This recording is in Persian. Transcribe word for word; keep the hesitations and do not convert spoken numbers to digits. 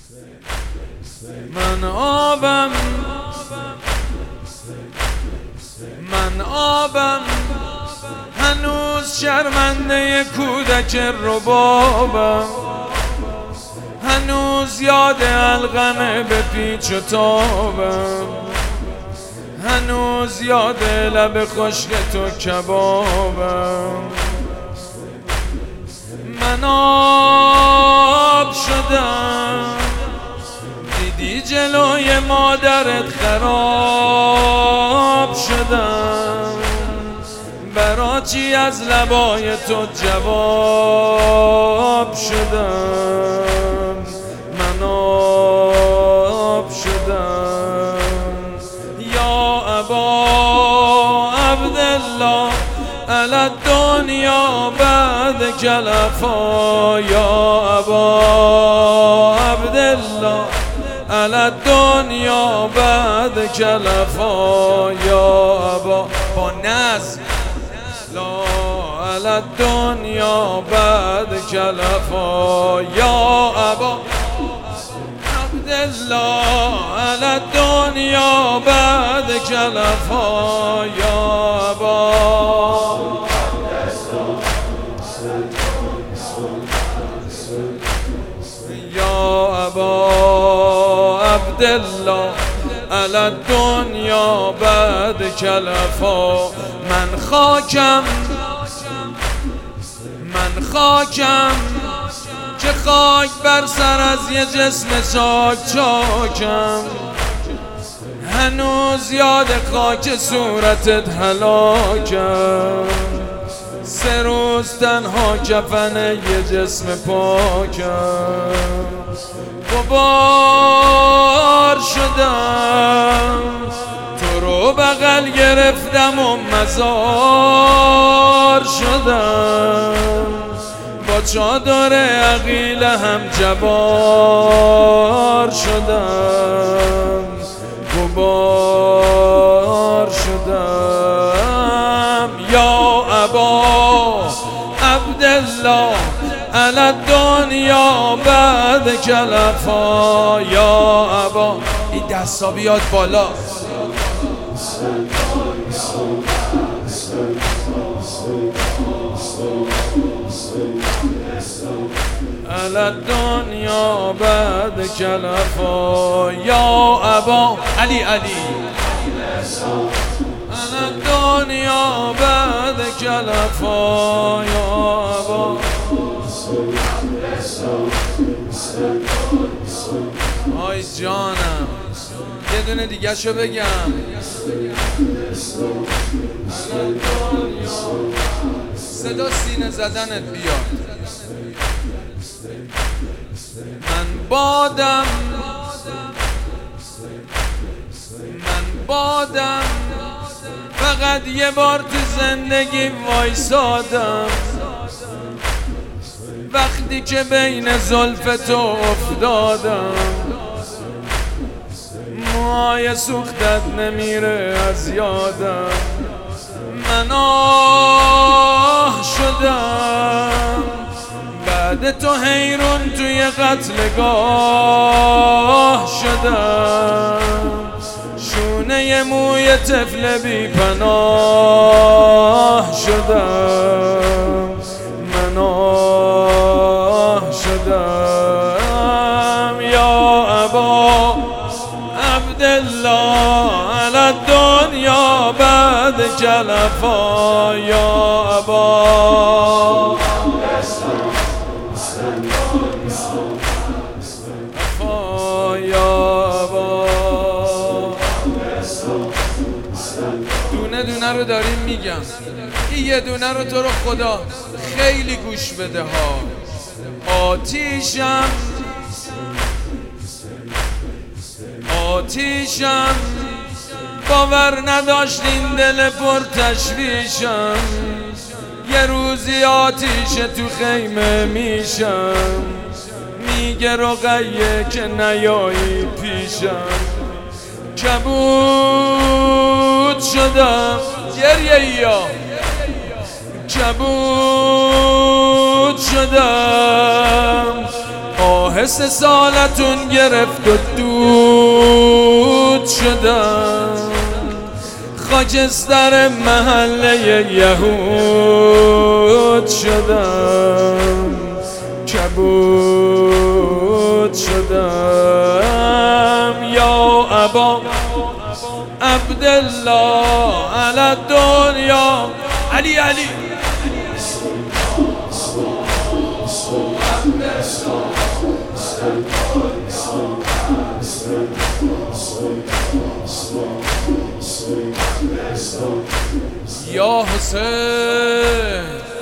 من آبم من آبم هنوز شرمنده کودک ربابم، هنوز یاد القمه به پیچ و تابم، هنوز یاد لب خشک تو کبابم. من آب شدم دیدی جلوی مادرت خراب شدم، برا چی از لبای تو جواب شدم. من آب شدم یا ابا عبدالله علی الدنیا بعد کلفا، یا ابا عبدالله علی الدنیا بعد کلفا، یا ابا با نظم لا علی الدنیا بعد کلفا، یا ابا عبدالله علی الدنیا بعد کلفا، یا ابا یا ابا عبدالله علی الدنیا بعد کلفا. من خاکم من خاکم که خاک بر سر از یه جسم چاک چاکم، هنوز یاد خاک صورتت هلاکم، سه روز تنها کفن یه جسم پاکم. غبار شدم تو رو بغل گرفتم و مزار شدم، با چادر عقیل هم جوار شدم. غبار شدم یا ابا عبدالله علی الدنیا بعد کلفا، یا ابا این دستا بیاد بالا. علی الدنیا بعد کلفا، یا ابا علی علی علی الدنیا بعد کلفا، یا ابا. آی جانم یه دونه دیگه شو بگم. صدا سینه زدنت بیاد. من بادم من بادم فقط یه بار تو زندگی وایسادم، وقتی که بین زلف تو افتادم، موهای سوختت نمیره از یادم. من آه شدم بعد تو حیرون توی قتلگاه شدم، شونه موی طفل بی پناه شدم. من آه شدم یا ابا عبدالله علی الدنیا بعد کلفا، یا ابا دونه دونه رو داریم میگم. این یه دونه رو تو رو خدا خیلی گوش بده ها. آتیشم آتیشم باور نداشتین دل پر تشویشم، یه روزی آتیش تو خیمه میشم، میگه رقیه که نیایی پیشم. کبود شدم گریه یا کبود شدم، آه حس سالتون گرفت و دود شدم، خاکستر محله یهود شدم، کبود شدم. یا ابا عبدالله علی دنیا، علی علی یا حسین